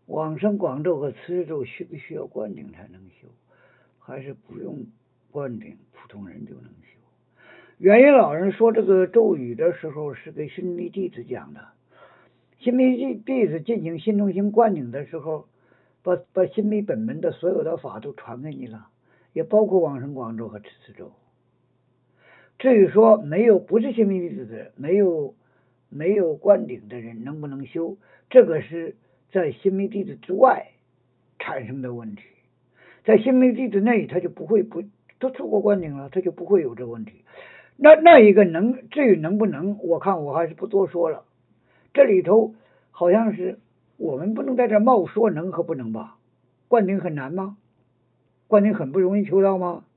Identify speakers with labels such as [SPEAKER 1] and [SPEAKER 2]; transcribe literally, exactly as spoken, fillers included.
[SPEAKER 1] 往生广咒和慈氏咒需不需要灌顶才能修，还是不用灌顶普通人就能修？元云老人说这个咒语的时候是给新密弟子讲的，新密弟子进行心中心灌顶的时候，把把新密本门的所有的法都传给你了，也包括往生广咒和慈氏咒。至于说没有不是新密弟子的没有没有灌顶的人能不能修，这个是在新密弟子之外产生的问题，在新密弟子内他就不会不都受过灌顶了，他就不会有这个问题。那那一个能至于能不能，我看我还是不多说了。这里头好像是我们不能在这冒说能和不能吧？灌顶很难吗？灌顶很不容易求到吗？